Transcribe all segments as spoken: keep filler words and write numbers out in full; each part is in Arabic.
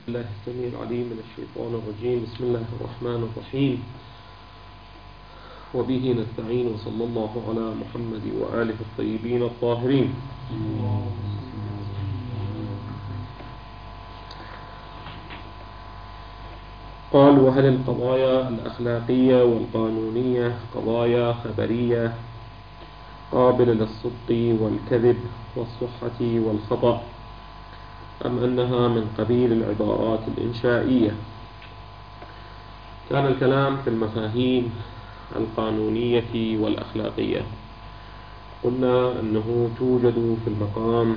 الله السميع العليم من الشيطان الرجيم. بسم الله الرحمن الرحيم، وبه نستعين، وصلى الله على محمد وآله الطيبين الطاهرين. قال: وهل القضايا الأخلاقية والقانونية قضايا خبرية قابلة للصدق والكذب والصحة والخطأ، أم أنها من قبيل العبارات الإنشائية؟ كان الكلام في المفاهيم القانونية والأخلاقية. قلنا أنه توجد في المقام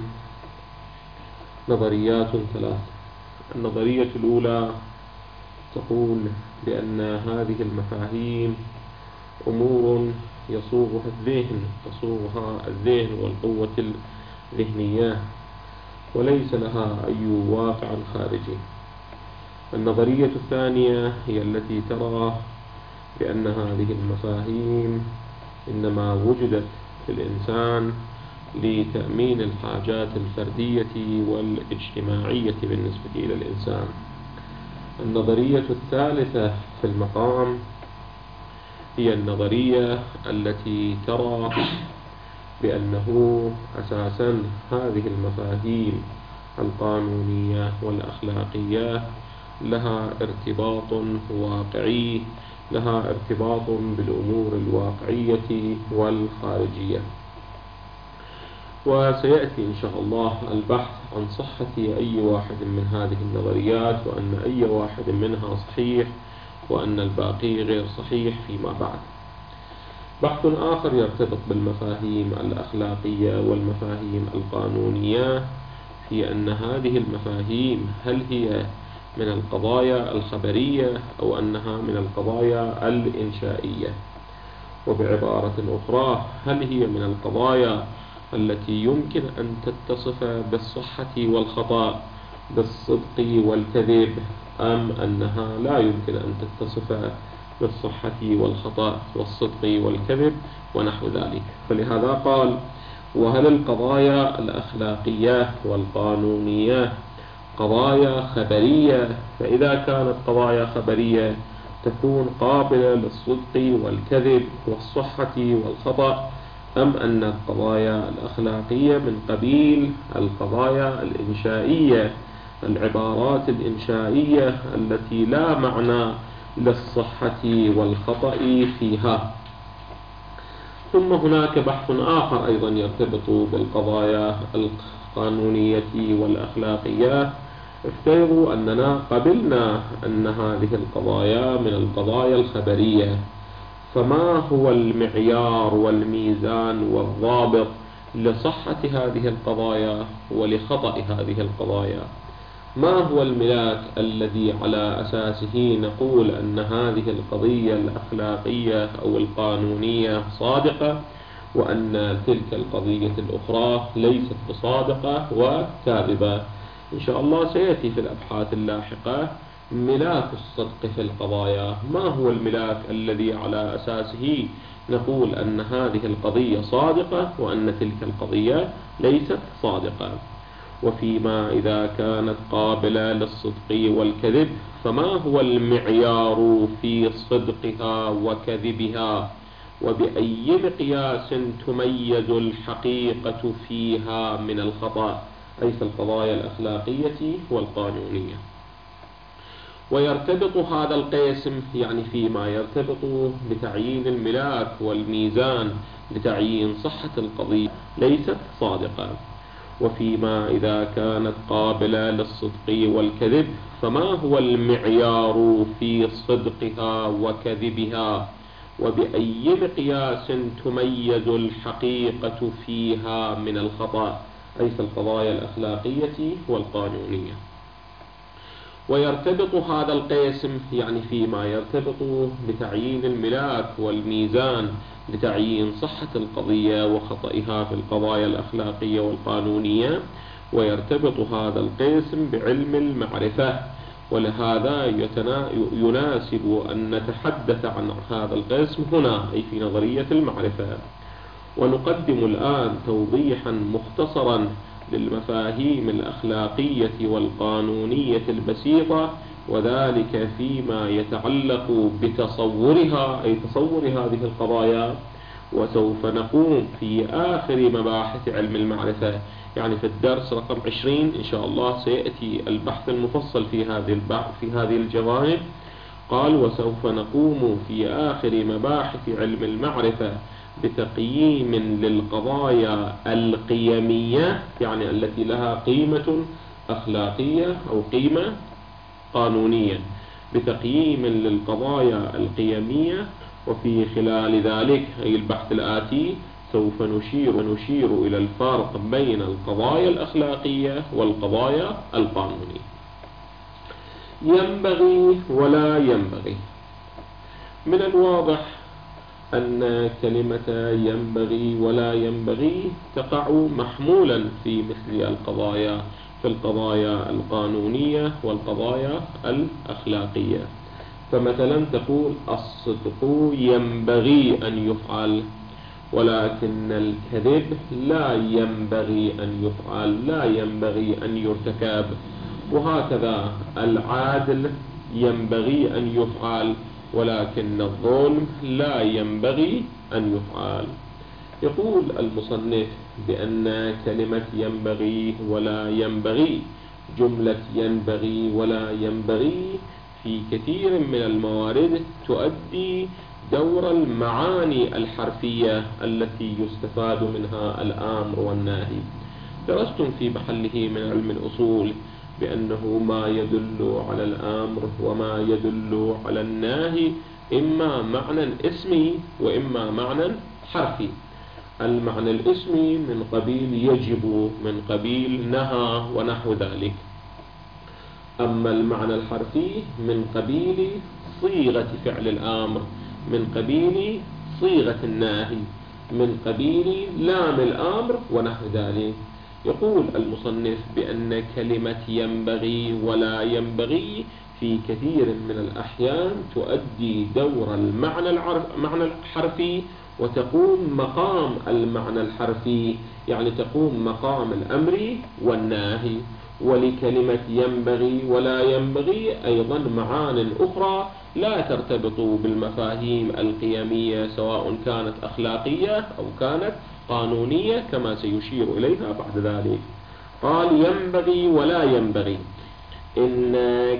نظريات ثلاث. النظرية الأولى تقول بأن هذه المفاهيم أمور يصوغها الذهن تصوغها الذهن والقوة الذهنية، وليس لها أي واقع خارجي. النظرية الثانية هي التي ترى بأن هذه المفاهيم إنما وجدت في الإنسان لتأمين الحاجات الفردية والاجتماعية بالنسبة إلى الإنسان. النظرية الثالثة في المقام هي النظرية التي ترى بأنه أساسا هذه المفاهيم القانونية والأخلاقية لها ارتباط واقعي، لها ارتباط بالأمور الواقعية والخارجية. وسيأتي إن شاء الله البحث عن صحة أي واحد من هذه النظريات، وأن أي واحد منها صحيح وأن الباقي غير صحيح فيما بعد. بحث آخر يرتبط بالمفاهيم الأخلاقية والمفاهيم القانونية في أن هذه المفاهيم هل هي من القضايا الخبرية أو أنها من القضايا الإنشائية. وبعبارة أخرى، هل هي من القضايا التي يمكن أن تتصف بالصحة والخطأ، بالصدق والكذب، أم أنها لا يمكن أن تتصف بالصحة والخطأ والصدق والكذب ونحو ذلك. فلهذا قال: وهل القضايا الأخلاقية والقانونية قضايا خبرية؟ فإذا كانت قضايا خبرية تكون قابلة للصدق والكذب والصحة والخطأ، أم أن القضايا الأخلاقية من قبيل القضايا الإنشائية، العبارات الإنشائية التي لا معنى للصحة والخطأ فيها. ثم هناك بحث آخر أيضا يرتبط بالقضايا القانونية والأخلاقية. افترضوا أننا قبلنا أن هذه القضايا من القضايا الخبرية، فما هو المعيار والميزان والضابط لصحة هذه القضايا ولخطأ هذه القضايا؟ ما هو الملاك الذي على أساسه نقول أن هذه القضية الأخلاقية أو القانونية صادقة، وأن تلك القضية الأخرى ليست بصادقة وكاذبة؟ إن شاء الله سيأتي في الأبحاث اللاحقة ملاك الصدق في القضايا. ما هو الملاك الذي على أساسه نقول أن هذه القضية صادقة وأن تلك القضية ليست صادقة؟ وفيما إذا كانت قابلة للصدق والكذب، فما هو المعيار في صدقها وكذبها؟ وبأي مقياس تميز الحقيقة فيها من الخطأ، أي في القضايا الأخلاقية والقانونية؟ ويرتبط هذا القسم يعني فيما يرتبط بتعيين الملاك والميزان لتعيين صحة القضية ليست صادقة. وفيما إذا كانت قابلة للصدق والكذب، فما هو المعيار في صدقها وكذبها؟ وبأي مقياس تميز الحقيقة فيها من الخطأ، أي في القضايا الأخلاقية والقانونية؟ ويرتبط هذا القسم يعني فيما يرتبط بتعيين الملاك والميزان لتعيين صحة القضية وخطئها في القضايا الأخلاقية والقانونية، ويرتبط هذا القسم بعلم المعرفة. ولهذا يناسب أن نتحدث عن هذا القسم هنا، أي في نظرية المعرفة. ونقدم الآن توضيحا مختصرا للمفاهيم الأخلاقية والقانونية البسيطة، وذلك فيما يتعلق بتصورها أي تصور هذه القضايا. وسوف نقوم في آخر مباحث علم المعرفة، يعني في الدرس رقم عشرين إن شاء الله سيأتي البحث المفصل في هذه البحث في هذه الجوانب. قال: وسوف نقوم في آخر مباحث علم المعرفة بتقييم للقضايا القيمية، يعني التي لها قيمة أخلاقية أو قيمة قانونية، بتقييم للقضايا القيمية. وفي خلال ذلك أي البحث الآتي سوف نشير نشير إلى الفرق بين القضايا الأخلاقية والقضايا القانونية. ينبغي ولا ينبغي. من الواضح أن كلمة ينبغي ولا ينبغي تقع محمولا في مثل القضايا في القضايا القانونية والقضايا الأخلاقية. فمثلا تقول: الصدق ينبغي أن يفعل، ولكن الكذب لا ينبغي أن يفعل، لا ينبغي أن يرتكب. وهكذا العدل ينبغي أن يفعل، ولكن الظلم لا ينبغي أن يفعل. يقول المصنف بأن كلمة ينبغي ولا ينبغي، جملة ينبغي ولا ينبغي في كثير من الموارد تؤدي دور المعاني الحرفية التي يستفاد منها الآمر والناهي. درستم في محله من علم الأصول بأنه ما يدل على الآمر وما يدل على الناهي إما معنى اسمي وإما معنى حرفي. المعنى الاسمي من قبيل يجب، من قبيل نهى ونحو ذلك. أما المعنى الحرفي من قبيل صيغة فعل الآمر، من قبيل صيغة الناهي، من قبيل لام الآمر ونحو ذلك. يقول المصنف بأن كلمة ينبغي ولا ينبغي في كثير من الأحيان تؤدي دور المعنى المعنى الحرفي وتقوم مقام المعنى الحرفي، يعني تقوم مقام الأمر والناهي. ولكلمة ينبغي ولا ينبغي أيضا معان أخرى لا ترتبط بالمفاهيم القيمية، سواء كانت أخلاقية أو كانت قانونية، كما سيشير إليها بعد ذلك. قال: ينبغي ولا ينبغي. إن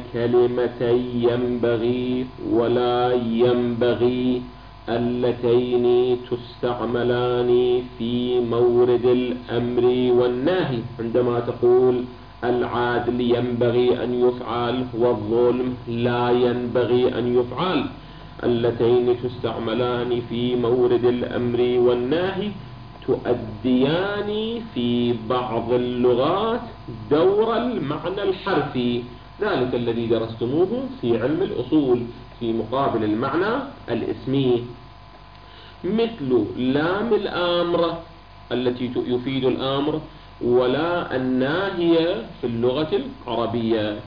كلمتي ينبغي ولا ينبغي اللتين تستعملان في مورد الأمر والنهي، عندما تقول العدل ينبغي أن يفعل والظلم لا ينبغي أن يفعل، اللتين تستعملان في مورد الأمر والنهي تؤديان في بعض اللغات دور المعنى الحرفي، ذلك الذي درستموه في علم الأصول في مقابل المعنى الاسمي، مثل لام الأمر التي يفيد الأمر، ولا الناهية في اللغة العربية.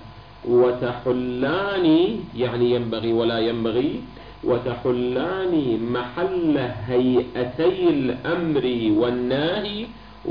وتحلان يعني ينبغي ولا ينبغي، وتحلان محل هيئتي الأمر والناهي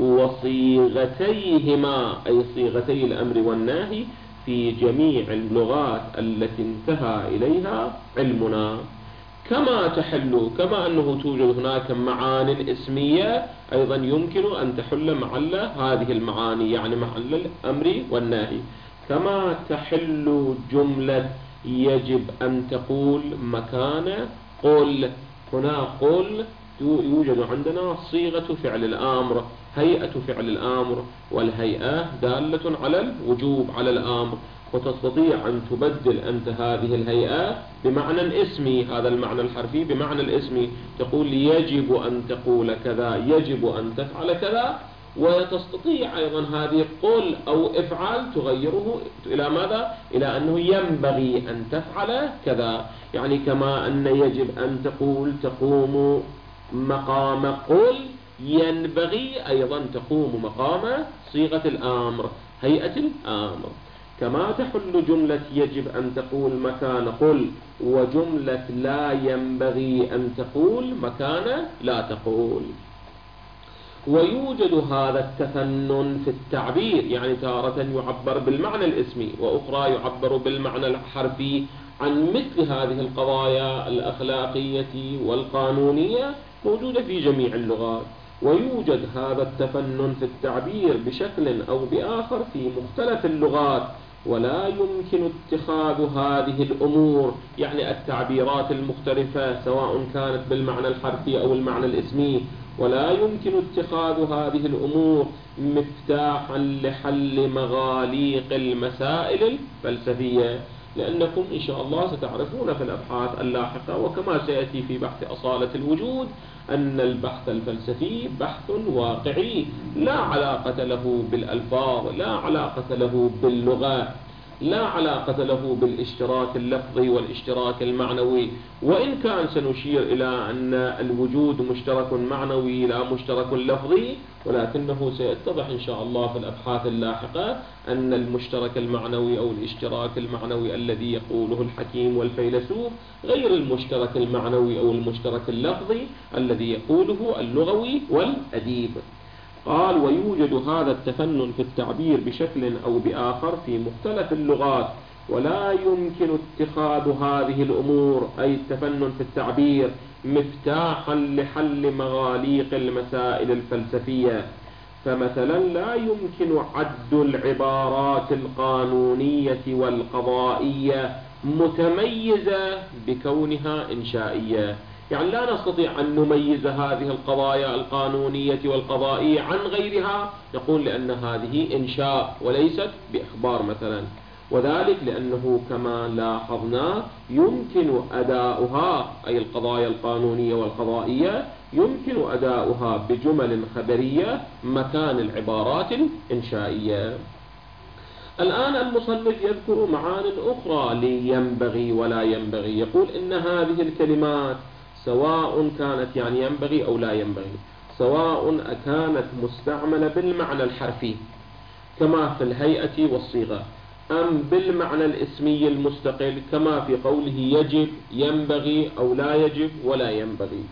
وصيغتيهما، أي صيغتي الأمر والناهي في جميع اللغات التي انتهى إليها علمنا. كما تحل كما أنه توجد هناك معان اسمية أيضا يمكن أن تحل محل هذه المعاني، يعني محل الأمر والنهي. كما تحل جملة يجب أن تقول مكان قل، هنا قل يوجد عندنا صيغة فعل الأمر، هيئة فعل الأمر، والهيئة دالة على الوجوب على الأمر، وتستطيع أن تبدل أنت هذه الهيئة بمعنى اسمي، هذا المعنى الحرفي بمعنى الاسمي، تقول يجب أن تقول كذا، يجب أن تفعل كذا. وتستطيع أيضا هذه قل أو افعل تغيره إلى ماذا؟ إلى أنه ينبغي أن تفعل كذا، يعني كما أن يجب أن تقول تقوم مقام قل، ينبغي أيضا تقوم مقام صيغة الأمر، هيئة الأمر. كما تحل جملة يجب أن تقول مكان قل، وجملة لا ينبغي أن تقول مكان لا تقول. ويوجد هذا التفنن في التعبير، يعني تارة يعبر بالمعنى الاسمي وأخرى يعبر بالمعنى الحرفي عن مثل هذه القضايا الأخلاقية والقانونية، موجودة في جميع اللغات. ويوجد هذا التفنن في التعبير بشكل أو بآخر في مختلف اللغات، ولا يمكن اتخاذ هذه الأمور، يعني التعبيرات المختلفة سواء كانت بالمعنى الحرفي أو المعنى الاسمي، ولا يمكن اتخاذ هذه الأمور مفتاحا لحل مغاليق المسائل الفلسفية، لأنكم إن شاء الله ستعرفون في الأبحاث اللاحقة وكما سيأتي في بحث أصالة الوجود أن البحث الفلسفي بحث واقعي لا علاقة له بالألفاظ، لا علاقة له باللغة، لا علاقة له بالاشتراك اللفظي والاشتراك المعنوي، وإن كان سنشير إلى أن الوجود مشترك معنوي لا مشترك لفظي، ولكنه سيتضح إن شاء الله في الأبحاث اللاحقة أن المشترك المعنوي أو الاشتراك المعنوي الذي يقوله الحكيم والفيلسوف غير المشترك المعنوي أو المشترك اللفظي الذي يقوله اللغوي والأديب. قال ويوجد هذا التفنن في التعبير بشكل أو بآخر في مختلف اللغات، ولا يمكن اتخاذ هذه الأمور أي التفنن في التعبير مفتاحا لحل مغاليق المسائل الفلسفية. فمثلا لا يمكن عد العبارات القانونية والقضائية متميزة بكونها إنشائية، يعني لا نستطيع أن نميز هذه القضايا القانونية والقضائية عن غيرها، نقول لأن هذه إنشاء وليست بإخبار مثلا، وذلك لأنه كما لاحظنا يمكن أداؤها أي القضايا القانونية والقضائية يمكن أداؤها بجمل خبرية مكان العبارات الإنشائية. الآن المصنف يذكر معان أخرى لينبغي ولا ينبغي، يقول إن هذه الكلمات سواء كانت يعني ينبغي أو لا ينبغي، سواء كانت مستعملة بالمعنى الحرفي كما في الهيئة والصيغة، أم بالمعنى الاسمي المستقل كما في قوله يجب ينبغي أو لا يجب ولا ينبغي.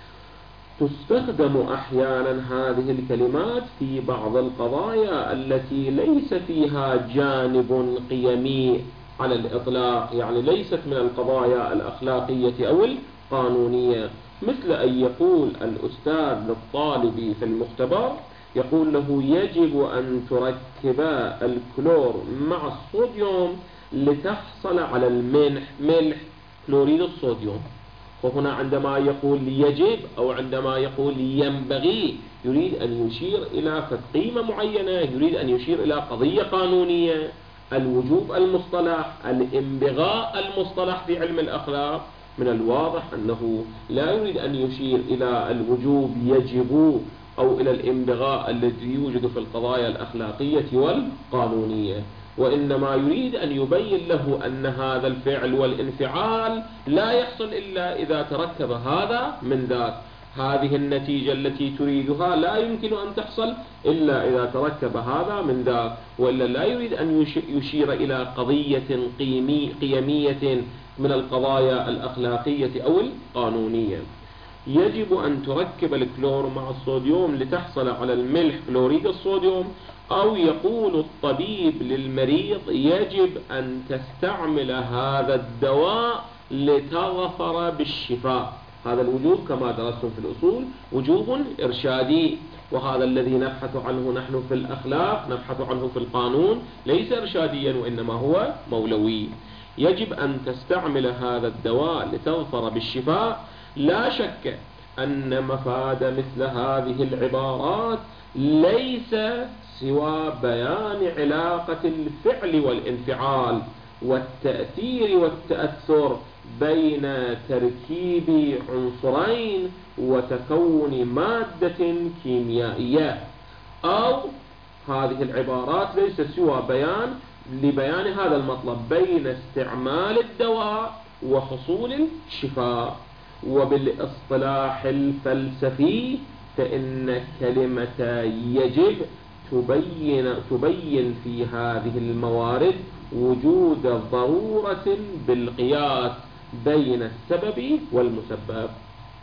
تستخدم أحيانا هذه الكلمات في بعض القضايا التي ليس فيها جانب قيمي على الإطلاق، يعني ليست من القضايا الأخلاقية أو القانونية، مثل أن يقول الأستاذ للطالب في المختبر يقول له يجب أن تركب الكلور مع الصوديوم لتحصل على الملح ملح كلوريد الصوديوم. وهنا عندما يقول يجب أو عندما يقول ينبغي يريد أن يشير إلى قيمة معينة، يريد أن يشير إلى قضية قانونية. الوجوب المصطلح، الانبغاء المصطلح في علم الأخلاق، من الواضح أنه لا يريد أن يشير إلى الوجوب يجب أو إلى الانبغاء الذي يوجد في القضايا الأخلاقية والقانونية، وإنما يريد أن يبين له أن هذا الفعل والانفعال لا يحصل إلا إذا تركب هذا من ذاك، هذه النتيجة التي تريدها لا يمكن أن تحصل إلا إذا تركب هذا من ذاك، وإلا لا يريد أن يشير إلى قضية قيمي قيمية من القضايا الأخلاقية أو القانونية. يجب أن تركب الكلور مع الصوديوم لتحصل على الملح كلوريد الصوديوم، أو يقول الطبيب للمريض يجب أن تستعمل هذا الدواء لتظفر بالشفاء. هذا الوجوب كما درستم في الأصول وجوب إرشادي، وهذا الذي نبحث عنه نحن في الأخلاق نبحث عنه في القانون، ليس إرشاديا وإنما هو مولوي. يجب أن تستعمل هذا الدواء لتظفر بالشفاء. لا شك أن مفاد مثل هذه العبارات ليس سوى بيان علاقة الفعل والانفعال والتأثير والتأثر بين تركيب عنصرين وتكون مادة كيميائية، أو هذه العبارات ليس سوى بيان لبيان هذا المطلب بين استعمال الدواء وحصول الشفاء. وبالاصطلاح الفلسفي فإن كلمة يجب تبين تبين في هذه الموارد وجود ضرورة بالقياس بين السبب والمسبب.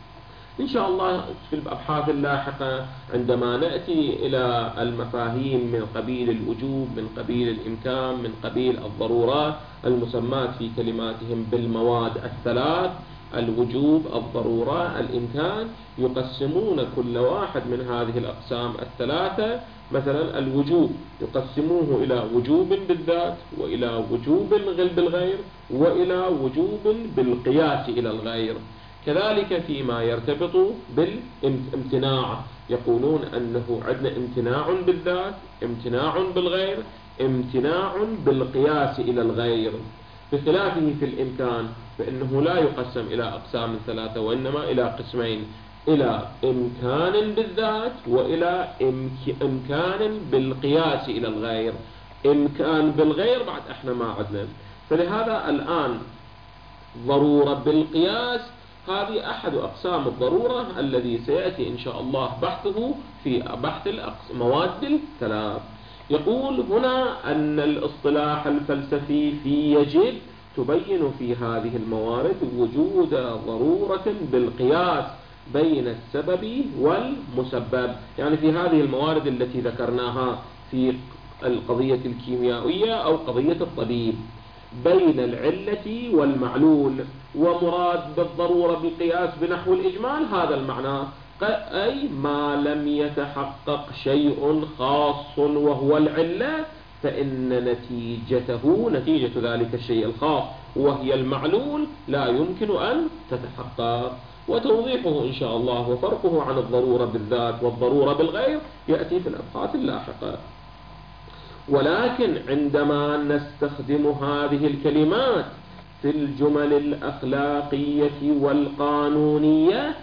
إن شاء الله في الأبحاث اللاحقة عندما نأتي إلى المفاهيم من قبيل الوجوب، من قبيل الإمكان، من قبيل الضرورات المسمات في كلماتهم بالمواد الثلاث: الوجوب، الضرورة، الإمكان، يقسمون كل واحد من هذه الأقسام الثلاثة. مثلا الوجوب يقسموه إلى وجوب بالذات، وإلى وجوب بالغير، وإلى وجوب بالقياس إلى الغير. كذلك فيما يرتبط بالامتناع يقولون أنه عندنا امتناع بالذات، امتناع بالغير، امتناع بالقياس إلى الغير. بخلافه في الإمكان فإنه لا يقسم إلى أقسام ثلاثة، وإنما إلى قسمين: إلى إمكان بالذات، وإلى إمكان بالقياس إلى الغير. إمكان بالغير بعد إحنا ما عندنا، فلهذا الآن ضرورة بالقياس هذه أحد أقسام الضرورة الذي سيأتي إن شاء الله بحثه في بحث المواد الثلاث. يقول هنا أن الاصطلاح الفلسفي في يجب تبين في هذه الموارد وجود ضرورة بالقياس بين السبب والمسبب، يعني في هذه الموارد التي ذكرناها في القضية الكيميائية أو قضية الطبيب، بين العلة والمعلول. ومراد بالضرورة بالقياس بنحو الإجمال هذا المعنى، أي ما لم يتحقق شيء خاص وهو العلة، فإن نتيجته نتيجة ذلك الشيء الخاص وهي المعلول لا يمكن أن تتحقق. وتوضيحه إن شاء الله وفرقه عن الضرورة بالذات والضرورة بالغير يأتي في الأبحاث اللاحقة. ولكن عندما نستخدم هذه الكلمات في الجمل الأخلاقية والقانونية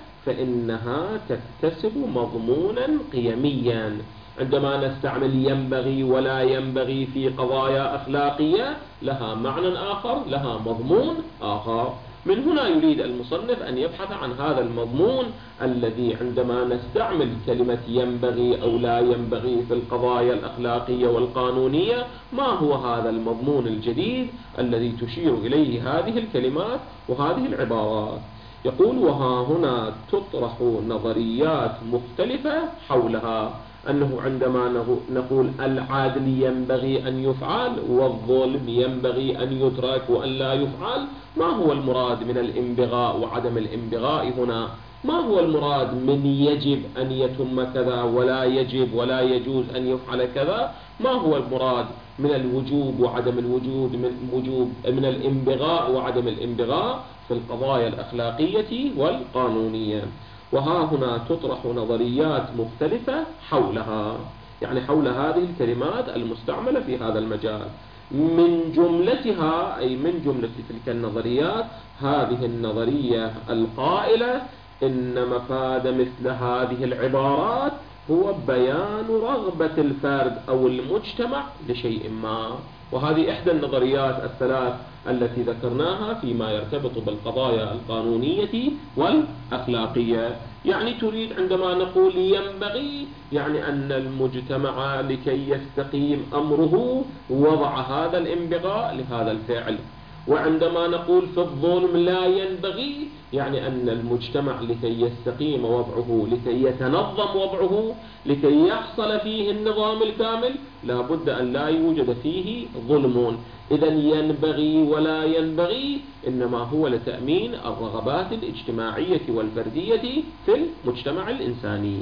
فإنها تكتسب مضمونا قيميا. عندما نستعمل ينبغي ولا ينبغي في قضايا أخلاقية لها معنى آخر، لها مضمون آخر. من هنا يريد المصنف أن يبحث عن هذا المضمون الذي عندما نستعمل كلمة ينبغي أو لا ينبغي في القضايا الأخلاقية والقانونية، ما هو هذا المضمون الجديد الذي تشير إليه هذه الكلمات وهذه العبارات. يقول وها هنا تطرح نظريات مختلفة حولها، أنه عندما نقول العدل ينبغي أن يفعل والظلم ينبغي أن يترك وأن لا يفعل، ما هو المراد من الانبغاء وعدم الانبغاء هنا؟ ما هو المراد من يجب أن يتم كذا ولا يجب ولا يجوز أن يفعل كذا؟ ما هو المراد من الوجوب وعدم الوجوب، من وجوب من الانبغاء وعدم الانبغاء في القضايا الأخلاقية والقانونية؟ وها هنا تطرح نظريات مختلفة حولها، يعني حول هذه الكلمات المستعملة في هذا المجال. من جملتها أي من جملة تلك النظريات هذه النظرية القائلة إن مفاد مثل هذه العبارات هو بيان رغبة الفرد أو المجتمع لشيء ما. وهذه إحدى النظريات الثلاث التي ذكرناها فيما يرتبط بالقضايا القانونية والأخلاقية. يعني تريد عندما نقول ينبغي يعني أن المجتمع لكي يستقيم أمره وضع هذا الانبغاء لهذا الفعل. وعندما نقول في الظلم لا ينبغي يعني أن المجتمع لكي يستقيم وضعه، لكي يتنظم وضعه، لكي يحصل فيه النظام الكامل لا بد أن لا يوجد فيه ظلم. إذا ينبغي ولا ينبغي إنما هو لتأمين الرغبات الاجتماعية والفردية في المجتمع الإنساني.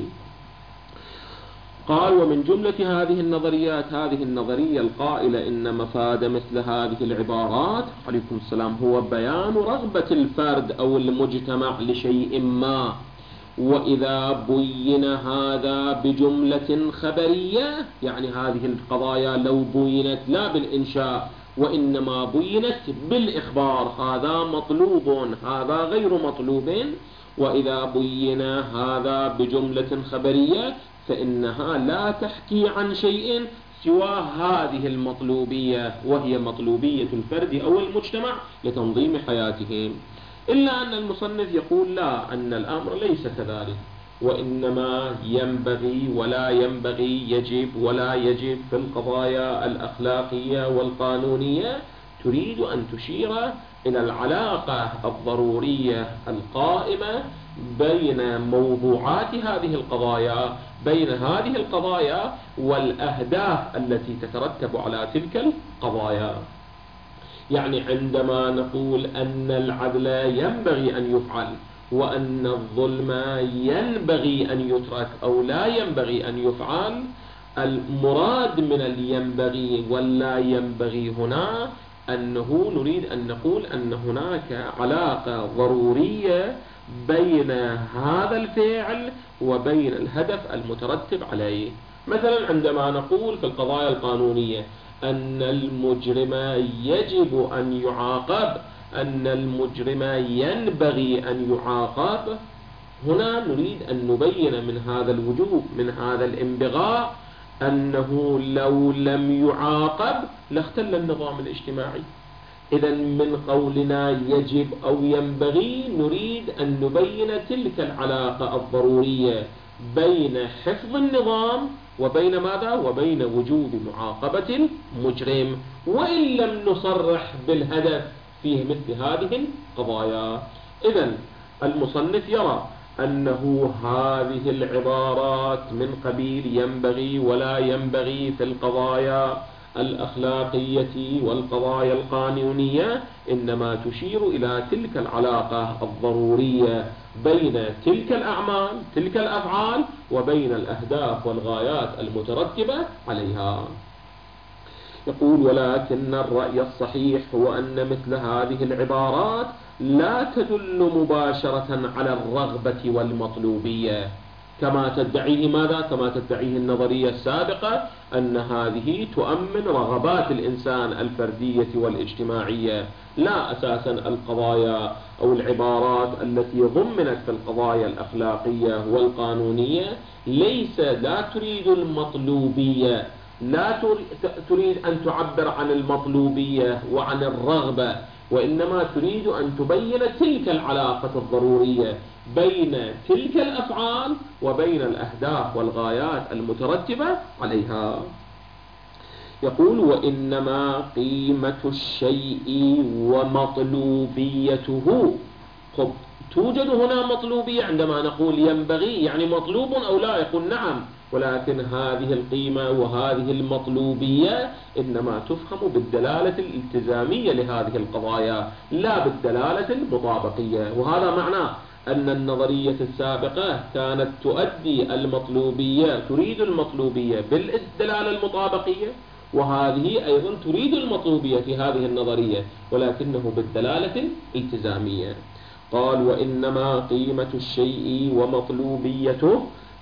قال ومن جملة هذه النظريات هذه النظرية القائلة إن مفاد مثل هذه العبارات عليكم السلام هو بيان رغبة الفرد أو المجتمع لشيء ما، وإذا بين هذا بجملة خبرية يعني هذه القضايا لو بينت لا بالإنشاء وإنما بينت بالإخبار هذا مطلوب هذا غير مطلوب، وإذا بين هذا بجملة خبرية فإنها لا تحكي عن شيء سوى هذه المطلوبية وهي مطلوبية الفرد أو المجتمع لتنظيم حياتهم. إلا أن المصنف يقول لا، أن الأمر ليس كذلك، وإنما ينبغي ولا ينبغي، يجب ولا يجب في القضايا الأخلاقية والقانونية تريد أن تشير إلى العلاقة الضرورية القائمة بين موضوعات هذه القضايا، بين هذه القضايا والأهداف التي تترتب على تلك القضايا. يعني عندما نقول أن العدل ينبغي أن يفعل وأن الظلم ينبغي أن يترك أو لا ينبغي أن يفعل، المراد من الينبغي ولا ينبغي هنا أنه نريد أن نقول أن هناك علاقة ضرورية بين هذا الفعل وبين الهدف المترتب عليه. مثلا عندما نقول في القضايا القانونية أن المجرم يجب أن يعاقب، أن المجرم ينبغي أن يعاقب، هنا نريد أن نبين من هذا الوجوب، من هذا الانبغاء، أنه لو لم يعاقب لاختل النظام الاجتماعي. إذا من قولنا يجب أو ينبغي نريد أن نبين تلك العلاقة الضرورية بين حفظ النظام وبين ماذا؟ وبين وجوب معاقبة المجرم، وإن لم نصرح بالهدف في مثل هذه القضايا. إذا المصنف يرى أنه هذه العبارات من قبيل ينبغي ولا ينبغي في القضايا الأخلاقية والقضايا القانونية إنما تشير إلى تلك العلاقة الضرورية بين تلك الأعمال، تلك الأفعال، وبين الأهداف والغايات المترتبة عليها. يقول: ولكن الرأي الصحيح هو أن مثل هذه العبارات لا تدل مباشرة على الرغبة والمطلوبية كما تدعيه ماذا؟ كما تدعيه النظرية السابقة أن هذه تؤمن رغبات الإنسان الفردية والاجتماعية. لا، أساسا القضايا أو العبارات التي ضمنت في القضايا الأخلاقية والقانونية ليس لا تريد المطلوبية، لا تريد أن تعبر عن المطلوبية وعن الرغبة، وإنما تريد أن تبين تلك العلاقة الضرورية بين تلك الأفعال وبين الأهداف والغايات المترتبة عليها. يقول: وإنما قيمة الشيء ومطلوبيته. خب، توجد هنا مطلوبية عندما نقول ينبغي، يعني مطلوب أو لا؟ يقول نعم، ولكن هذه القيمة وهذه المطلوبية إنما تفهم بالدلالة الالتزامية لهذه القضايا لا بالدلالة المطابقية. وهذا معناه أن النظرية السابقة كانت تؤدي المطلوبية، تريد المطلوبية بالدلالة المطابقية، وهذه أيضا تريد المطلوبية في هذه النظرية ولكنه بالدلالة الالتزامية. قال: وإنما قيمة الشيء ومطلوبيته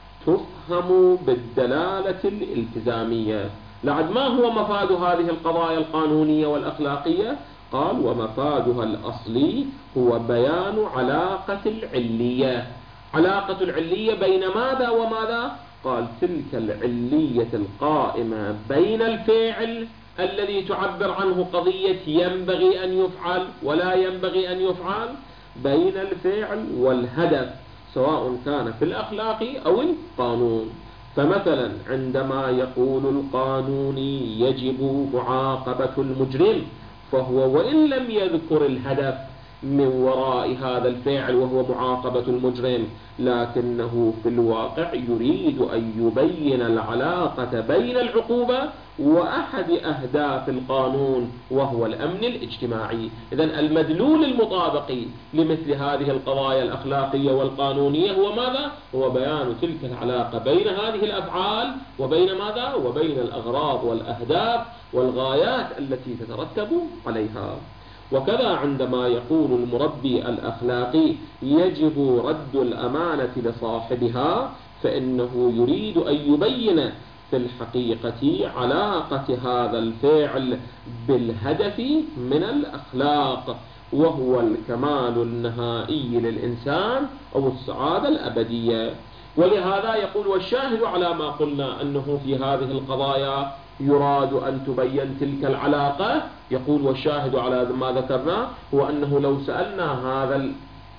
تفهم بالدلالة الالتزامية. لعد ما هو مفاد هذه القضايا القانونية والأخلاقية؟ قال: ومفادها الأصلي هو بيان علاقة العلية. علاقة العلية بين ماذا وماذا؟ قال: تلك العلية القائمة بين الفاعل الذي تعبر عنه قضية ينبغي أن يفعل ولا ينبغي أن يفعل، بين الفعل والهدف سواء كان في الأخلاق أو القانون. فمثلا عندما يقول القانوني يجب معاقبة المجرم، فهو وإن لم يذكر الهدف من وراء هذا الفعل وهو معاقبة المجرم، لكنه في الواقع يريد أن يبين العلاقة بين العقوبة وأحد أهداف القانون وهو الأمن الاجتماعي. إذن المدلول المطابقي لمثل هذه القضايا الأخلاقية والقانونية هو ماذا؟ هو بيان تلك العلاقة بين هذه الأفعال وبين ماذا؟ وبين الأغراض والأهداف والغايات التي تترتب عليها. وكذا عندما يقول المربي الأخلاقي يجب رد الأمانة لصاحبها، فإنه يريد أن يبين في الحقيقة علاقة هذا الفعل بالهدف من الأخلاق وهو الكمال النهائي للإنسان أو السعادة الأبدية. ولهذا يقول: والشاهد على ما قلنا أنه في هذه القضايا يراد أن تبين تلك العلاقة. يقول: والشاهد على ما ذكرنا هو أنه لو سألنا هذا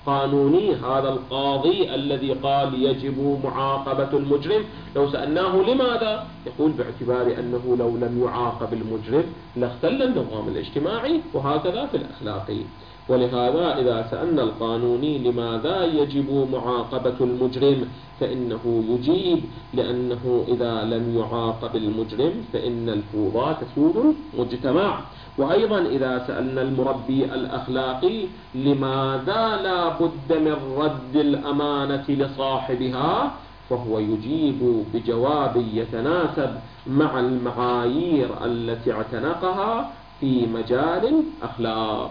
قانوني، هذا القاضي الذي قال يجب معاقبة المجرم، لو سألناه لماذا؟ يقول باعتبار أنه لو لم يعاقب المجرم لاختل النظام الاجتماعي، وهكذا في الأخلاقي. ولهذا إذا سألنا القانوني لماذا يجب معاقبة المجرم فإنه يجيب لأنه إذا لم يعاقب المجرم فإن الفوضى تسود المجتمع. وأيضا إذا سألنا المربي الأخلاقي لماذا لا بد من رد الأمانة لصاحبها فهو يجيب بجواب يتناسب مع المعايير التي اعتنقها في مجال الأخلاق.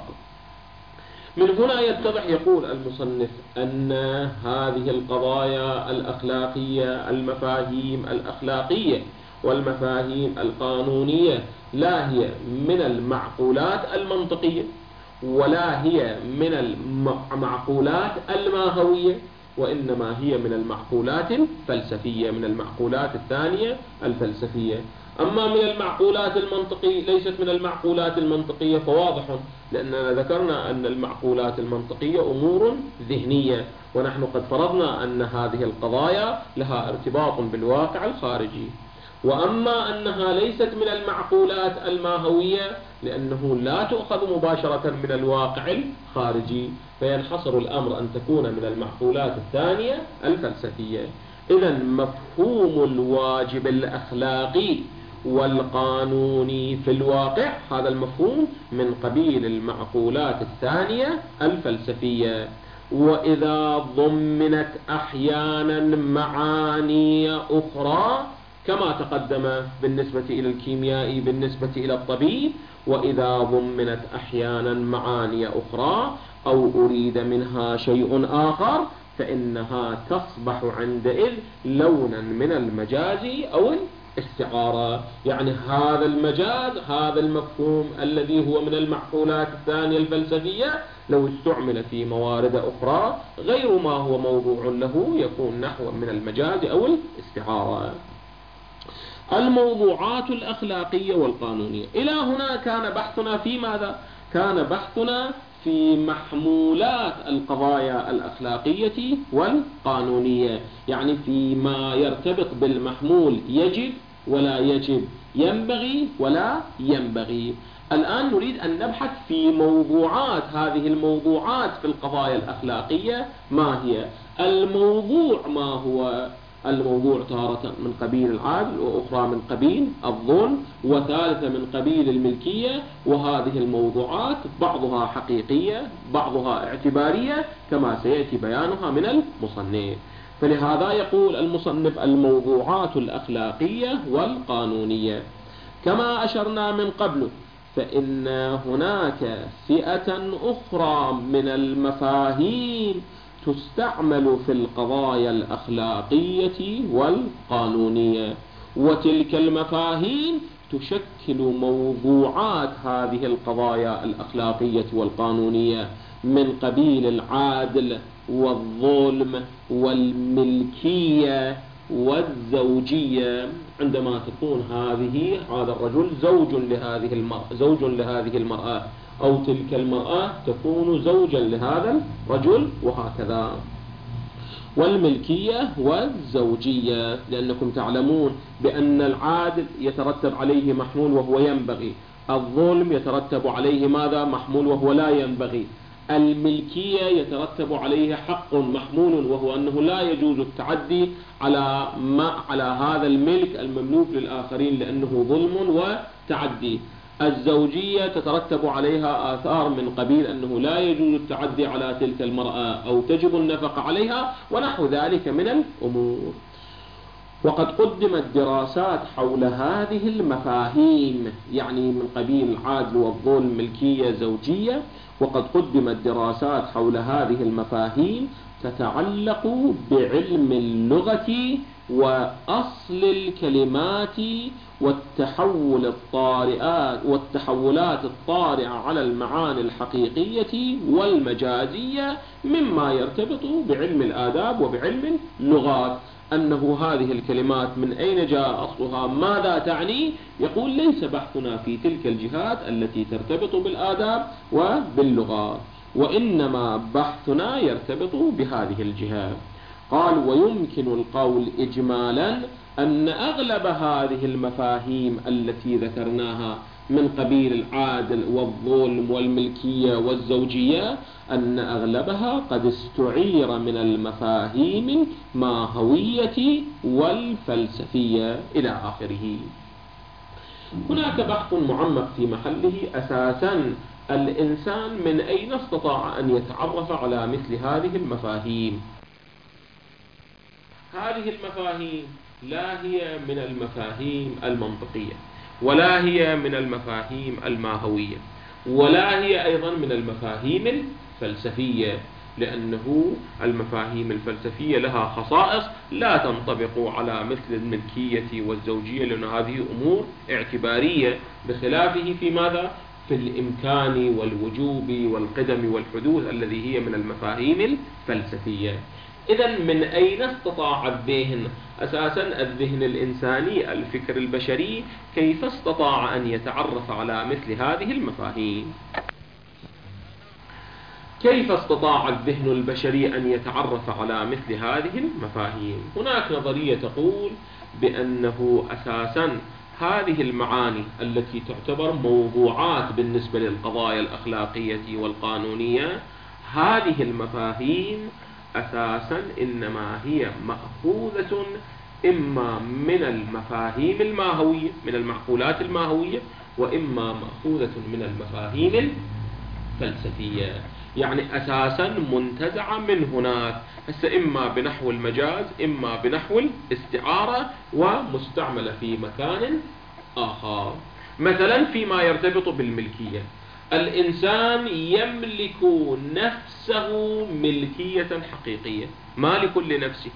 من هنا يتضح، يقول المصنف، أن هذه القضايا الأخلاقية، المفاهيم الأخلاقية والمفاهيم القانونية لا هي من المعقولات المنطقية ولا هي من المعقولات الماهوية، وإنما هي من المعقولات الفلسفية، من المعقولات الثانية الفلسفية. أما من المعقولات المنطقية ليست من المعقولات المنطقية فواضح، لأننا ذكرنا أن المعقولات المنطقية أمور ذهنية، ونحن قد فرضنا أن هذه القضايا لها ارتباط بالواقع الخارجي. وأما أنها ليست من المعقولات الماهوية لأنه لا تؤخذ مباشرة من الواقع الخارجي، فينحصر الأمر أن تكون من المعقولات الثانية الفلسفية. إذا مفهوم الواجب الأخلاقي والقانوني في الواقع هذا المفهوم من قبيل المعقولات الثانية الفلسفية. وإذا ضمنت أحيانا معاني أخرى كما تقدم بالنسبة إلى الكيميائي بالنسبة إلى الطبيب، وإذا ضمنت أحيانا معاني أخرى أو أريد منها شيء آخر فإنها تصبح عندئذ لونا من المجاز أو الاستعارة. يعني هذا المجاز، هذا المفهوم الذي هو من المعقولات الثانية الفلسفية لو استعمل في موارد أخرى غير ما هو موضوع له يكون نحو من المجاز أو الاستعارة. الموضوعات الأخلاقية والقانونية، إلى هنا كان بحثنا في ماذا؟ كان بحثنا في محمولات القضايا الأخلاقية والقانونية، يعني فيما يرتبط بالمحمول يجب ولا يجب، ينبغي ولا ينبغي. الآن نريد أن نبحث في موضوعات هذه الموضوعات في القضايا الأخلاقية. ما هي الموضوع؟ ما هو الموضوع؟ تارة من قبيل العدل، وأخرى من قبيل الظلم، وثالثة من قبيل الملكية. وهذه الموضوعات بعضها حقيقية بعضها اعتبارية كما سيأتي بيانها من المصنف. فلهذا يقول المصنف الموضوعات الأخلاقية والقانونية. كما أشرنا من قبل فإن هناك فئة أخرى من المفاهيم تستعمل في القضايا الأخلاقية والقانونية، وتلك المفاهيم تشكل موضوعات هذه القضايا الأخلاقية والقانونية من قبيل العدل والظلم والملكية والزوجية. عندما تكون هذه هذا الرجل زوج لهذه المرأة زوج لهذه المرأة أو تلك المرأة تكون زوجا لهذا الرجل، وهكذا. والملكية والزوجية، لأنكم تعلمون بأن العادل يترتب عليه محمول وهو ينبغي، الظلم يترتب عليه ماذا؟ محمول وهو لا ينبغي، الملكية يترتب عليه حق محمول وهو أنه لا يجوز التعدي على ما على هذا الملك المملوك للآخرين لأنه ظلم وتعدي. الزوجية تترتب عليها آثار من قبيل أنه لا يجوز التعدي على تلك المرأة أو تجب النفقة عليها ونحو ذلك من الأمور. وقد قدمت دراسات حول هذه المفاهيم، يعني من قبيل العدل والظلم ملكية زوجية، وقد قدمت دراسات حول هذه المفاهيم تتعلق بعلم اللغة وأصل الكلمات والتحول الطارئات والتحولات الطارئة على المعاني الحقيقية والمجازية مما يرتبط بعلم الآداب وبعلم اللغات. أنه هذه الكلمات من أين جاء أصلها؟ ماذا تعني؟ يقول ليس بحثنا في تلك الجهات التي ترتبط بالآداب وباللغات. وإنما بحثنا يرتبط بهذه الجهة. قال: ويمكن القول إجمالا أن أغلب هذه المفاهيم التي ذكرناها من قبيل العادل والظلم والملكية والزوجية أن أغلبها قد استعير من المفاهيم الماهوية والفلسفية إلى آخره. هناك بحث معمق في محله. أساسا الإنسان من أين استطاع أن يتعرف على مثل هذه المفاهيم؟ هذه المفاهيم لا هي من المفاهيم المنطقية، ولا هي من المفاهيم الماهوية، ولا هي أيضا من المفاهيم الفلسفية، لأنه المفاهيم الفلسفية لها خصائص لا تنطبق على مثل الملكية والزوجية، لأن هذه أمور اعتبارية، بخلافه في ماذا؟ في الإمكان والوجوب والقدم والحدوث الذي هي من المفاهيم الفلسفية. إذن من أين استطاع الذهن؟ أساسا الذهن الإنساني، الفكر البشري، كيف استطاع أن يتعرف على مثل هذه المفاهيم؟ كيف استطاع الذهن البشري أن يتعرف على مثل هذه المفاهيم؟ هناك نظرية تقول بأنه أساسا هذه المعاني التي تعتبر موضوعات بالنسبة للقضايا الأخلاقية والقانونية، هذه المفاهيم أساسا إنما هي مأخوذة إما من المفاهيم الماهوية، من المعقولات الماهوية، وإما مأخوذة من المفاهيم الفلسفية. يعني أساسا منتزعة من هناك، هسه إما بنحو المجاز، إما بنحو الاستعارة، ومستعملة في مكان آخر. مثلا فيما يرتبط بالملكية، الإنسان يملك نفسه ملكية حقيقية، مالك لنفسه.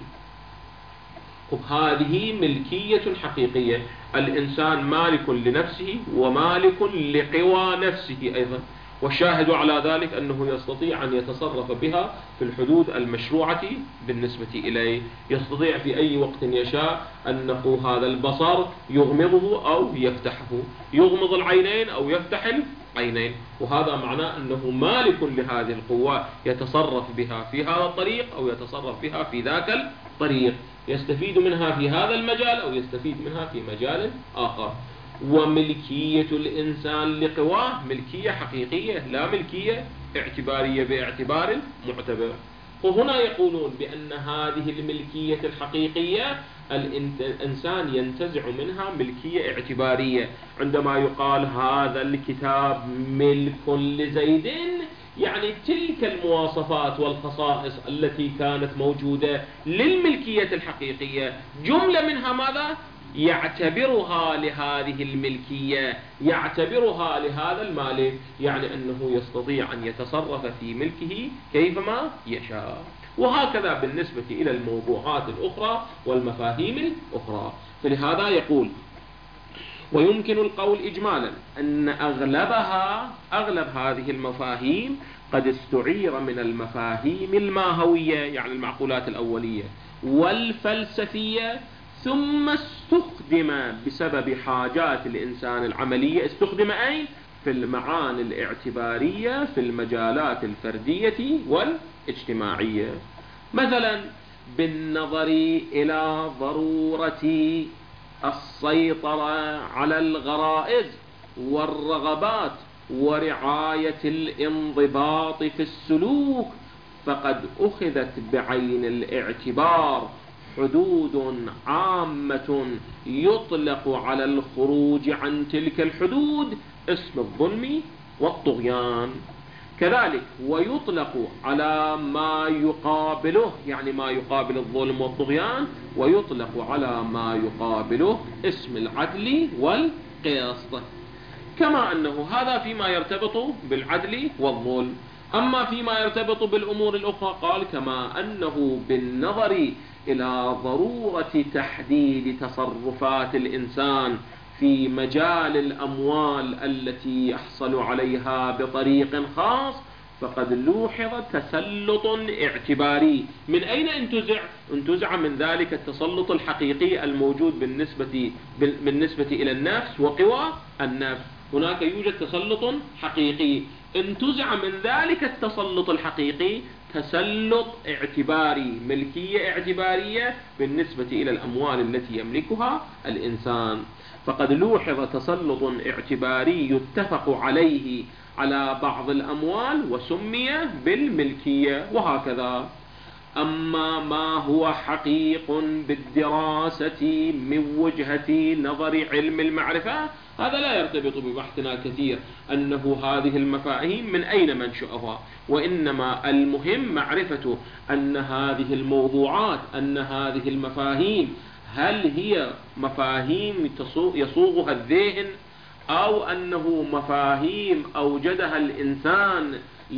هذه ملكية حقيقية، الإنسان مالك لنفسه ومالك لقوى نفسه أيضا، والشاهد على ذلك أنه يستطيع أن يتصرف بها في الحدود المشروعة بالنسبة إليه. يستطيع في أي وقت يشاء أنه هذا البصر يغمضه أو يفتحه، يغمض العينين أو يفتح العينين، وهذا معناه أنه مالك لهذه القوة، يتصرف بها في هذا الطريق أو يتصرف بها في ذاك الطريق، يستفيد منها في هذا المجال أو يستفيد منها في مجال آخر. وملكية الإنسان لقواه ملكية حقيقية، لا ملكية اعتبارية باعتبار المعتبر. وهنا يقولون بأن هذه الملكية الحقيقية الإنسان ينتزع منها ملكية اعتبارية. عندما يقال هذا الكتاب ملك لزيد، يعني تلك المواصفات والخصائص التي كانت موجودة للملكية الحقيقية جملة منها ماذا؟ يعتبرها لهذه الملكية، يعتبرها لهذا المالك، يعني أنه يستطيع أن يتصرف في ملكه كيفما يشاء. وهكذا بالنسبة إلى الموضوعات الأخرى والمفاهيم الأخرى. فلهذا يقول: ويمكن القول إجمالا أن أغلبها أغلب هذه المفاهيم قد استعير من المفاهيم الماهوية، يعني المعقولات الأولية، والفلسفية، ثم استخدم بسبب حاجات الإنسان العملية. استخدم أين؟ في المعاني الاعتبارية في المجالات الفردية والاجتماعية. مثلا بالنظر إلى ضرورة السيطرة على الغرائز والرغبات ورعاية الانضباط في السلوك، فقد أخذت بعين الاعتبار حدود عامة يطلق على الخروج عن تلك الحدود اسم الظلم والطغيان. كذلك ويطلق على ما يقابله، يعني ما يقابل الظلم والطغيان، ويطلق على ما يقابله اسم العدل والقسط. كما أنه هذا فيما يرتبط بالعدل والظلم. أما فيما يرتبط بالأمور الأخرى قال: كما أنه بالنظر إلى ضرورة تحديد تصرفات الإنسان في مجال الأموال التي يحصل عليها بطريق خاص، فقد لوحظ تسلط اعتباري. من أين انتزع؟ انتزع من ذلك التسلط الحقيقي الموجود بالنسبة بالنسبة إلى النفس وقوى النفس. هناك يوجد تسلط حقيقي انتزع من ذلك التسلط الحقيقي تسلط اعتباري، ملكية اعتبارية بالنسبة إلى الأموال التي يملكها الإنسان. فقد لوحظ تسلط اعتباري يتفق عليه على بعض الأموال وسمي بالملكية، وهكذا. أما ما هو حقيق بالدراسة من وجهة نظر علم المعرفة، هذا لا يرتبط ببحثنا كثير أنه هذه المفاهيم من أين منشأها، وإنما المهم معرفة أن هذه الموضوعات، أن هذه المفاهيم هل هي مفاهيم يصوغها الذهن، أو أنه مفاهيم أوجدها الإنسان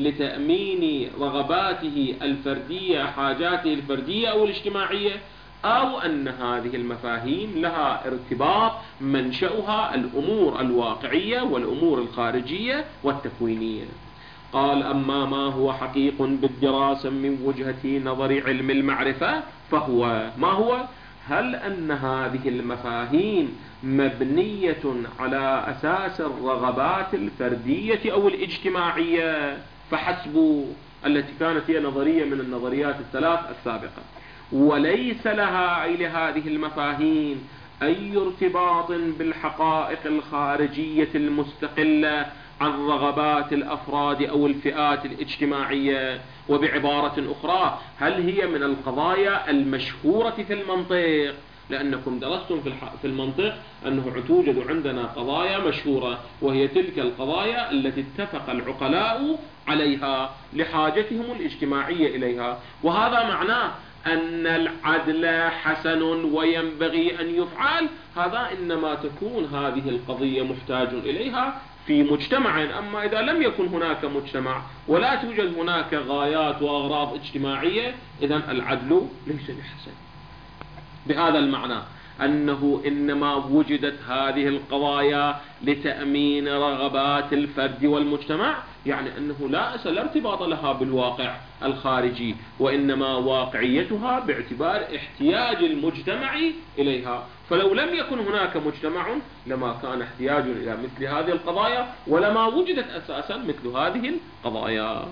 لتأمين رغباته الفردية، حاجاته الفردية أو الاجتماعية، أو أن هذه المفاهيم لها ارتباط منشأها الأمور الواقعية والأمور الخارجية والتكوينية. قال: أما ما هو حقيق بالدراسة من وجهة نظر علم المعرفة فهو ما هو؟ هل أن هذه المفاهيم مبنية على أساس الرغبات الفردية أو الاجتماعية فحسب، التي كانت هي نظرية من النظريات الثلاث السابقة، وليس لها أي لهذه المفاهيم أي ارتباط بالحقائق الخارجية المستقلة عن رغبات الأفراد أو الفئات الاجتماعية. وبعبارة أخرى، هل هي من القضايا المشهورة في المنطق؟ لأنكم درستم في المنطق أنه توجد عندنا قضايا مشهورة، وهي تلك القضايا التي اتفق العقلاء عليها لحاجتهم الاجتماعية إليها. وهذا معناه أن العدل حسن وينبغي أن يفعل، هذا إنما تكون هذه القضية محتاج إليها في مجتمع. أما إذا لم يكن هناك مجتمع ولا توجد هناك غايات وأغراض اجتماعية، إذن العدل ليس بحسن. بهذا المعنى أنه إنما وجدت هذه القضايا لتأمين رغبات الفرد والمجتمع، يعني أنه لا أصل ارتباط لها بالواقع الخارجي، وإنما واقعيتها باعتبار احتياج المجتمع إليها. فلو لم يكن هناك مجتمع لما كان احتياج إلى مثل هذه القضايا، ولما وجدت أساسا مثل هذه القضايا.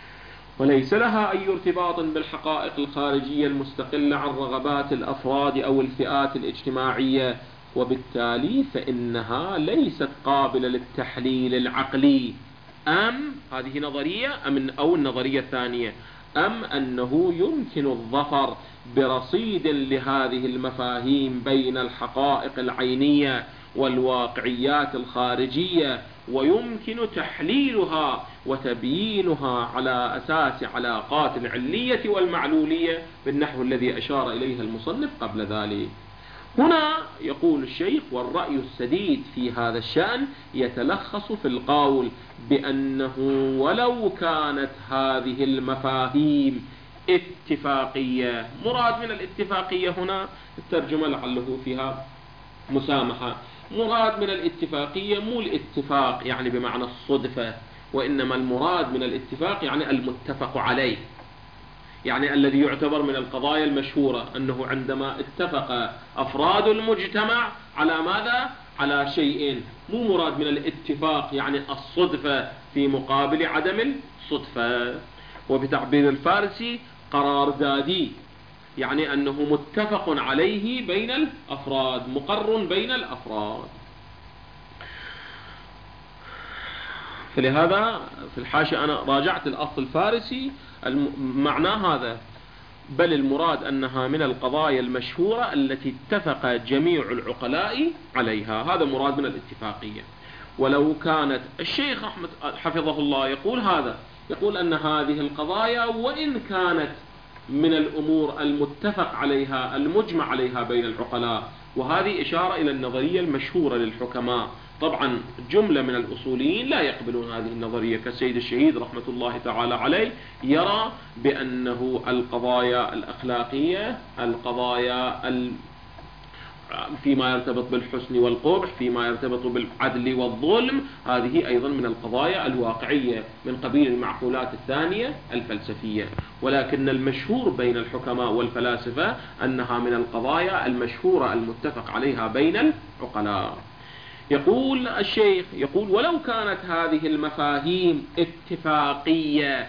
وليس لها أي ارتباط بالحقائق الخارجية المستقلة عن رغبات الأفراد أو الفئات الاجتماعية، وبالتالي فإنها ليست قابلة للتحليل العقلي. أم هذه نظرية أم أو النظرية الثانية، أم أنه يمكن الظفر برصيد لهذه المفاهيم بين الحقائق العينية والواقعيات الخارجية، ويمكن تحليلها وتبيينها على أساس علاقات العلية والمعلولية بالنحو الذي أشار إليه المصنف قبل ذلك. هنا يقول الشيخ: والرأي السديد في هذا الشأن يتلخص في القول بأنه ولو كانت هذه المفاهيم اتفاقية. مراد من الاتفاقية هنا الترجمة لعله فيها مسامحة. مراد من الاتفاقية مو الاتفاق يعني بمعنى الصدفة، وإنما المراد من الاتفاق يعني المتفق عليه، يعني الذي يعتبر من القضايا المشهورة أنه عندما اتفق أفراد المجتمع على ماذا؟ على شيء. مو مراد من الاتفاق يعني الصدفة في مقابل عدم الصدفة. وبتعبير الفارسي قراردادي، يعني أنه متفق عليه بين الأفراد، مقر بين الأفراد. فلهذا في الحاشية أنا راجعت الأصل الفارسي معنى هذا، بل المراد أنها من القضايا المشهورة التي اتفق جميع العقلاء عليها. هذا مراد من الاتفاقية. ولو كانت الشيخ أحمد حفظه الله يقول هذا، يقول أن هذه القضايا وإن كانت من الأمور المتفق عليها المجمع عليها بين العقلاء، وهذه إشارة إلى النظرية المشهورة للحكماء. طبعا جملة من الأصوليين لا يقبلون هذه النظرية، كالسيد الشهيد رحمة الله تعالى عليه يرى بأنه القضايا الأخلاقية، القضايا ال فيما يرتبط بالحسن والقبح، فيما يرتبط بالعدل والظلم، هذه أيضا من القضايا الواقعية من قبيل المعقولات الثانية الفلسفية. ولكن المشهور بين الحكماء والفلاسفة أنها من القضايا المشهورة المتفق عليها بين العقلاء. يقول الشيخ، يقول ولو كانت هذه المفاهيم اتفاقية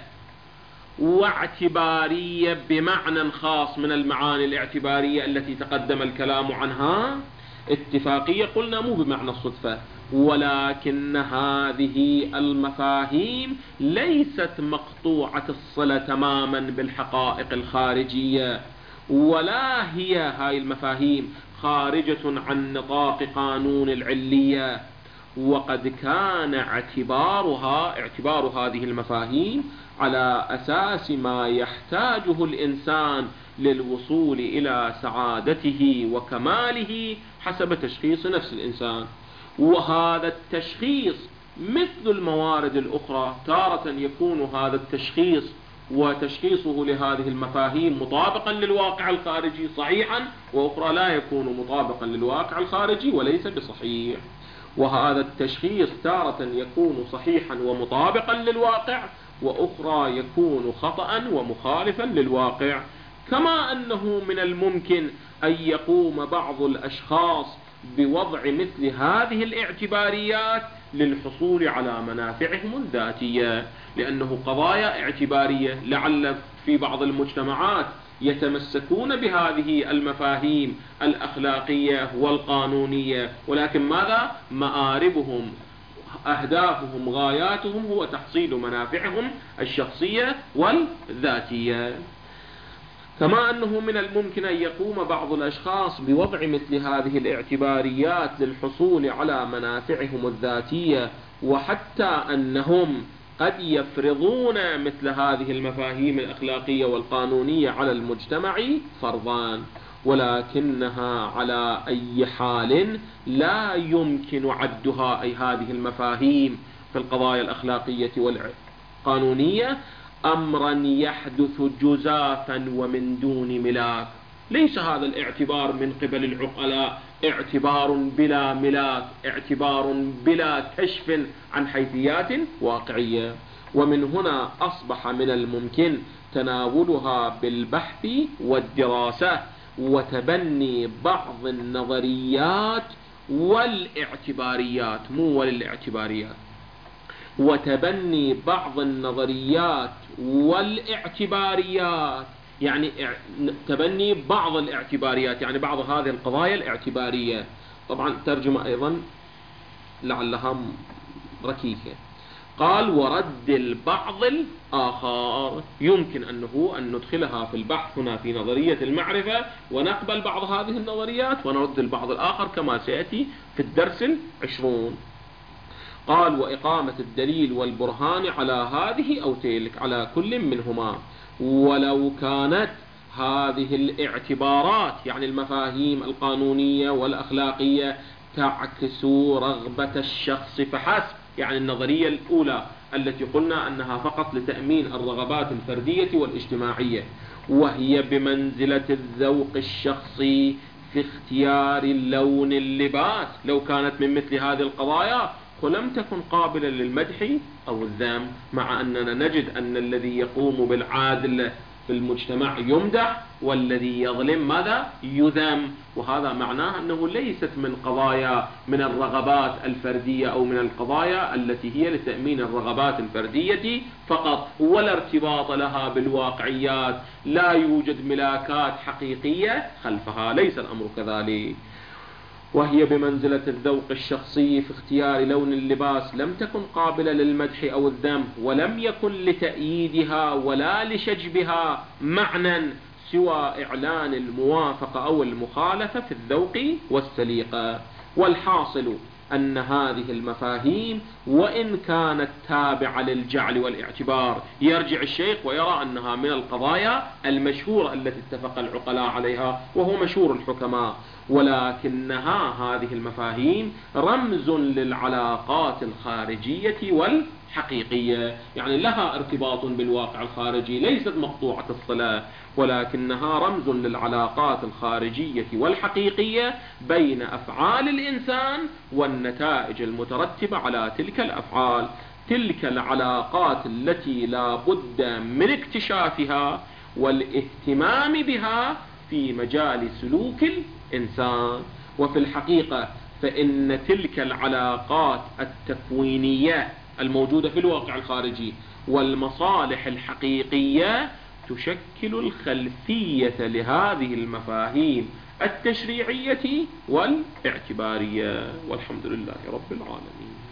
واعتبارية بمعنى خاص من المعاني الاعتبارية التي تقدم الكلام عنها، اتفاقية قلنا مو بمعنى الصدفة، ولكن هذه المفاهيم ليست مقطوعة الصلة تماما بالحقائق الخارجية، ولا هي هاي المفاهيم خارجة عن نطاق قانون العلية، وقد كان اعتبارها اعتبار هذه المفاهيم على أساس ما يحتاجه الإنسان للوصول إلى سعادته وكماله حسب تشخيص نفس الإنسان. وهذا التشخيص مثل الموارد الأخرى، تارة يكون هذا التشخيص وتشخيصه لهذه المفاهيم مطابقا للواقع الخارجي صحيحا، وأخرى لا يكون مطابقا للواقع الخارجي وليس بصحيح. وهذا التشخيص تارة يكون صحيحا ومطابقا للواقع، وأخرى يكون خطأ ومخالفا للواقع. كما أنه من الممكن أن يقوم بعض الأشخاص بوضع مثل هذه الاعتباريات للحصول على منافعهم الذاتية، لأنه قضايا اعتبارية. لعل في بعض المجتمعات يتمسكون بهذه المفاهيم الأخلاقية والقانونية، ولكن ماذا؟ مآربهم، أهدافهم، غاياتهم هو تحصيل منافعهم الشخصية والذاتية. كما أنه من الممكن أن يقوم بعض الأشخاص بوضع مثل هذه الاعتباريات للحصول على منافعهم الذاتية، وحتى أنهم قد يفرضون مثل هذه المفاهيم الأخلاقية والقانونية على المجتمع فرضان، ولكنها على أي حال لا يمكن عدها أي هذه المفاهيم في القضايا الأخلاقية والقانونية أمرا يحدث جزافا ومن دون ملاك. ليس هذا الاعتبار من قبل العقلاء اعتبار بلا ملاك، اعتبار بلا كشف عن حيثيات واقعية. ومن هنا أصبح من الممكن تناولها بالبحث والدراسة وتبني بعض النظريات والاعتباريات، مو والاعتباريات، وتبني بعض النظريات والاعتباريات، يعني تبني بعض الاعتباريات، يعني بعض هذه القضايا الاعتبارية. طبعا ترجمة أيضا لعلها ركيكة. قال ورد البعض الآخر، يمكن أنه أن ندخلها في البحث هنا في نظرية المعرفة ونقبل بعض هذه النظريات ونرد البعض الآخر كما سيأتي في الدرس العشرون. قال وإقامة الدليل والبرهان على هذه أو تلك، على كل منهما، ولو كانت هذه الاعتبارات يعني المفاهيم القانونية والأخلاقية تعكس رغبة الشخص فحسب، يعني النظرية الأولى التي قلنا أنها فقط لتأمين الرغبات الفردية والاجتماعية، وهي بمنزلة الذوق الشخصي في اختيار لون اللباس، لو كانت من مثل هذه القضايا ولم تكن قابلة للمدح أو الذم، مع أننا نجد أن الذي يقوم بالعدل في المجتمع يمدح والذي يظلم ماذا؟ يذم. وهذا معناه أنه ليست من قضايا من الرغبات الفردية أو من القضايا التي هي لتأمين الرغبات الفردية فقط، ولا ارتباط لها بالواقعيات، لا يوجد ملاكات حقيقية خلفها، ليس الأمر كذلك. وهي بمنزلة الذوق الشخصي في اختيار لون اللباس، لم تكن قابلة للمدح أو الذم، ولم يكن لتأييدها ولا لشجبها معنى سوى إعلان الموافقة أو المخالفة في الذوق والسليقة. والحاصل أن هذه المفاهيم وإن كانت تابعة للجعل والاعتبار، يرجع الشيخ ويرى أنها من القضايا المشهورة التي اتفق العقلاء عليها وهو مشهور الحكماء، ولكنها هذه المفاهيم رمز للعلاقات الخارجية والحقيقية، يعني لها ارتباط بالواقع الخارجي، ليست مقطوعة الصلة، ولكنها رمز للعلاقات الخارجية والحقيقية بين أفعال الإنسان والنتائج المترتبة على تلك الأفعال، تلك العلاقات التي لا بد من اكتشافها والاهتمام بها في مجال سلوك الإنسان. وفي الحقيقة فإن تلك العلاقات التكوينية الموجودة في الواقع الخارجي والمصالح الحقيقية تشكل الخلفية لهذه المفاهيم التشريعية والاعتبارية. والحمد لله رب العالمين.